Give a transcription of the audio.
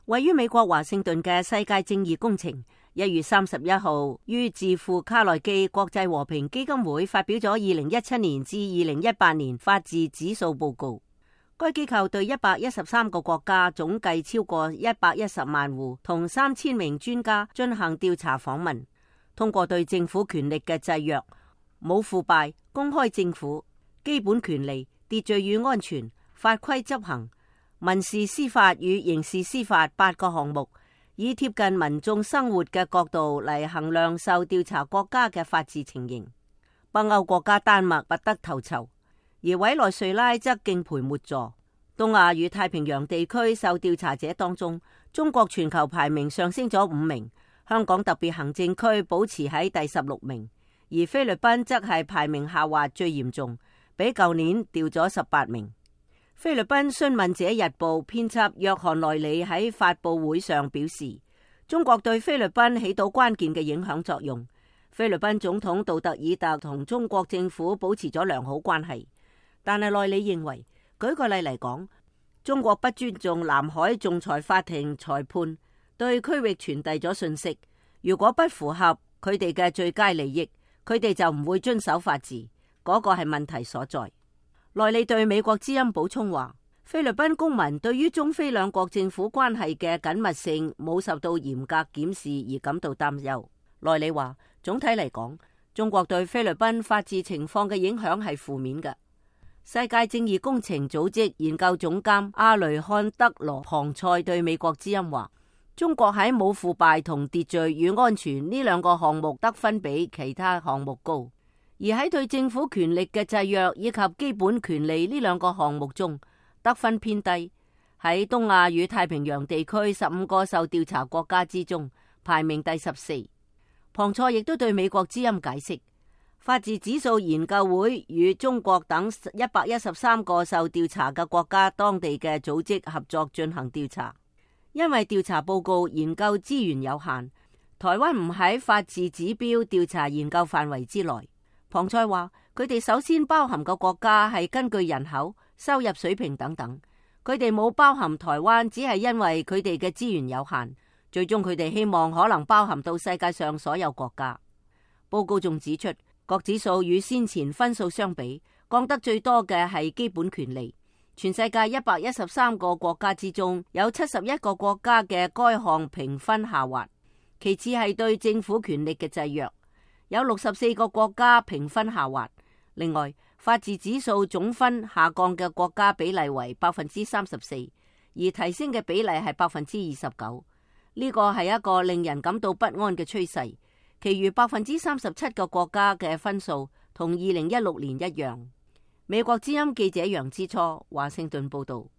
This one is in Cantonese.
位於美國華盛頓嘅世界正義工程1月31號於智庫卡內基國際和平基金會發表咗2017年至2018年法治指數報告。該機構對113個國家總計超過110萬戶同3000名專家進行調查訪問，通過對政府權力嘅制約、冇腐敗、公開政府、基本權利、秩序與安全、法規執行、民事司法與刑事司法8個項目，以貼近民眾生活嘅角度嚟衡量受調查國家嘅法治情形。北歐國家丹麥拔得頭籌，而委內瑞拉則敬陪末座。東亞與太平洋地區受調查者當中，中國全球排名上升咗5名，香港特別行政區保持喺第16名，而菲律賓則係排名下滑最嚴重，比舊年掉咗18名。菲律賓詢問者日報編輯約翰內里喺發佈會上表示，中國對菲律賓起到關鍵嘅影響作用。菲律賓總統杜特爾特同中國政府保持咗良好關係，但係內里認為，舉個例嚟講，中國不尊重南海仲裁法庭裁判，對區域傳遞咗信息，如果不符合佢哋嘅最佳利益，佢哋就唔會遵守法治，嗰個係問題所在。內里對美國之音補充話，菲律賓公民對於中菲兩國政府關係嘅緊密性冇受到嚴格檢視而感到擔憂。內里話，總體嚟講，中國對菲律賓法治情況嘅影響係負面嘅。世界正義工程組織研究總監阿雷漢德羅龐塞對美國之音話，中國喺冇腐敗同秩序與安全呢兩個項目得分比其他項目高。而喺對政府權力嘅制約以及基本權利呢兩個項目中，得分偏低。喺東亞與太平洋地區15個受調查國家之中，排名第14。龐塞亦都對美國之音解釋，法治指數研究會與中國等113個受調查嘅國家當地嘅組織合作進行調查，因為調查報告研究資源有限，台灣唔喺法治指標調查研究範圍之內。龐塞話，佢哋首先包含嘅國家係根據人口、收入水平等等，佢哋冇包含台灣，只係因為佢哋嘅資源有限。最終佢哋希望可能包含到世界上所有國家。報告仲指出，各指數與先前分數相比，降得最多嘅係基本權利。全世界113個國家之中，有71個國家嘅該項評分下滑。其次係對政府權力嘅制約。有64個國家評分下滑，另外法治指數總分下降嘅國家比例為34%，而提升嘅比例係29%。呢個係一個令人感到不安嘅趨勢。其餘37%嘅國家嘅分數同2016年一樣。美國之音記者楊之初華盛頓報道。